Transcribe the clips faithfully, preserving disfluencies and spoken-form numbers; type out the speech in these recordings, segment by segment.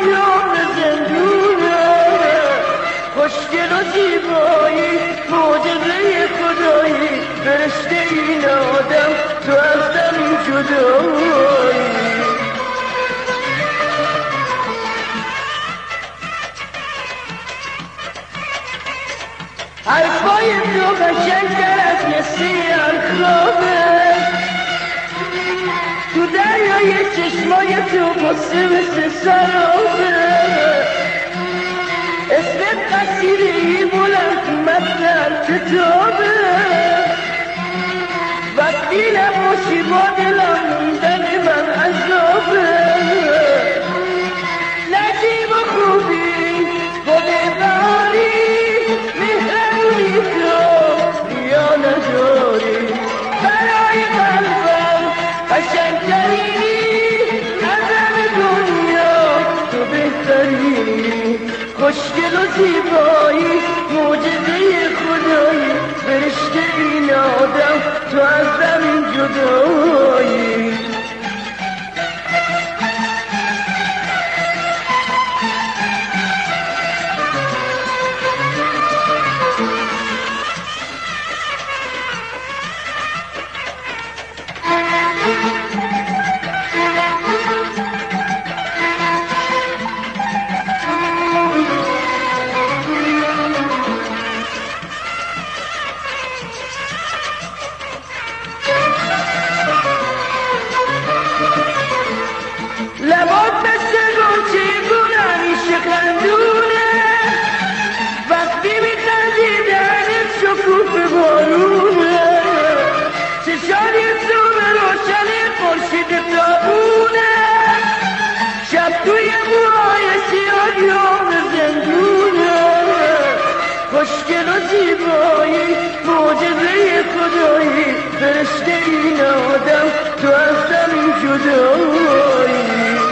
آریان زندونه خوشگل و زیبایی معجزه خدایی فرشته این آدم تو از زمین جدایی حرفای تو قشنگ‌تر از نسیم خوابه تو دریای چشمای تو قصه مثل سرابه اسمت قصیده‌ای بلند مطلب کتابه وقتی نباشی با دلم موندن من عذابه نجیب و خوبی گل بهاری مهربونی تو یا نداری برای قلبم قشنگ‌ترینی از همه دنیا تو بهترینی خوشگل و زیبایی معجزه خدایی فرشته این آدم تو از زمین جدایی لبات مثل گلچه گل همیشه خندونه وقتی میخندی دهنت شکوفه بارونه چشانی صبح روشن خورشید تابونه شب توی موهای سیاه یام زندونه خوشگل و زیبایی معجزه خدایی فرشته این آدم تو از زمین جدایی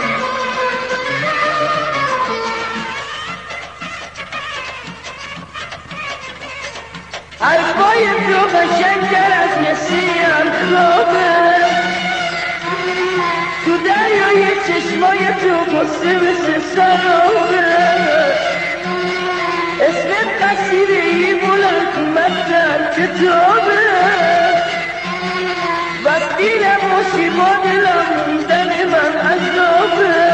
حرفای تو قشنگ‌تر از نسیم خوابه تو دریای چشمای تو قصه مثل سرابه اسمت قصیده‌ای بلند مطلب کتابه وقتی نباشی با دلم موندن من عذابه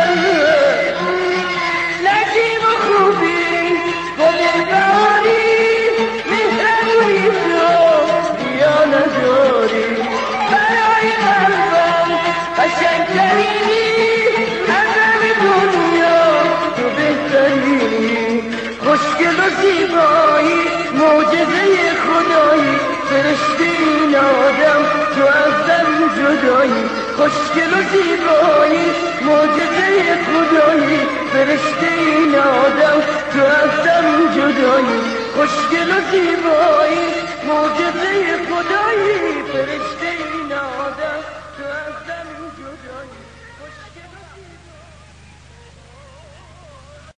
نجیب و خوبی گل بهاری مهربونی تو یا نداری برای قلبم قشنگ‌ترینی از همه دنیا تو بهترینی خوشگل و زیبایی معجزه خدایی فرشته این آدم تو از زمین جدایی خوشگل و زیبایی معجزه خدایی فرشته این آدم تو از زمین جدایی خوشگل و زیبایی معجزه خدایی فرشته این آدم تو از زمین جدایی خوشگل و زیبایی